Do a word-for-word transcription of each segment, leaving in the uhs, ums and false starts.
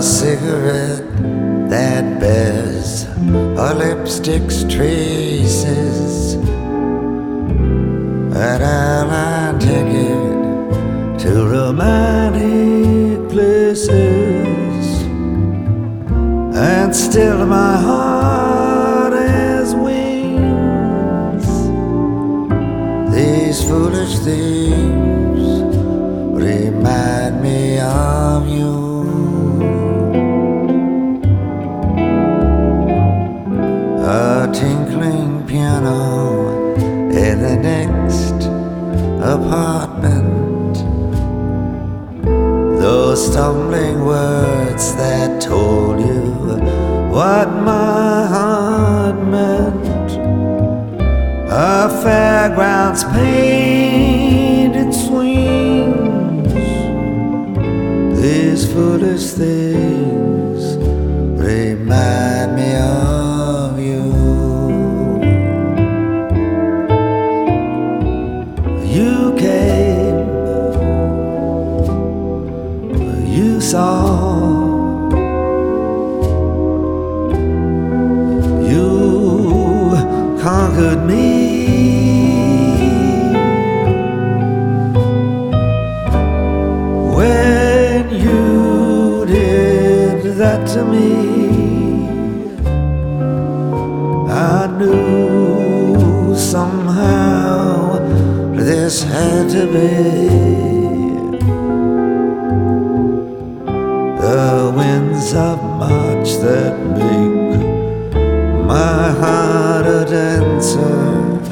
cigarette that bears a lipstick's traces, an airline ticket to romantic places, and still my heart has wings. These foolish things remind me of you. A tinkling piano in the next apartment, those stumbling words that told you what my heart meant, a fairground's painted swings. These foolish things remind me of you. You came, you saw, you conquered me. When you did that to me, I knew somehow this had to be. The winds of March that make my heart a dancer,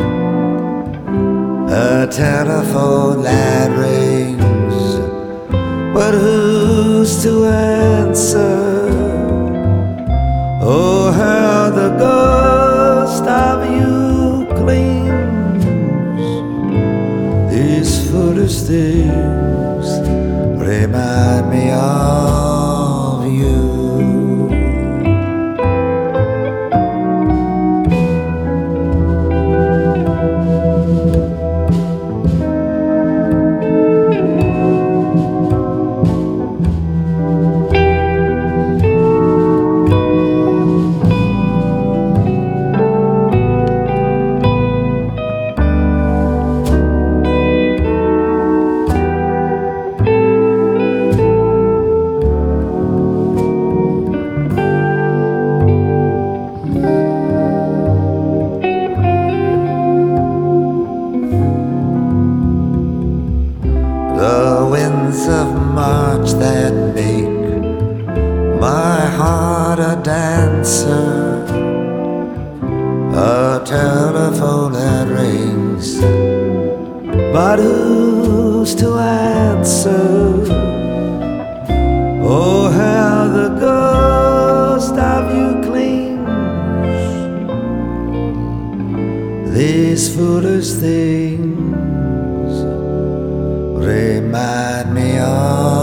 a telephone that rings, but who's to answer? Oh, how the ghost of you clings. These foolish things remind me of you. The winds of March that make my heart a dancer, a telephone that rings, but who's to answer? Oh, how the ghost of you clings. These foolish things remind me of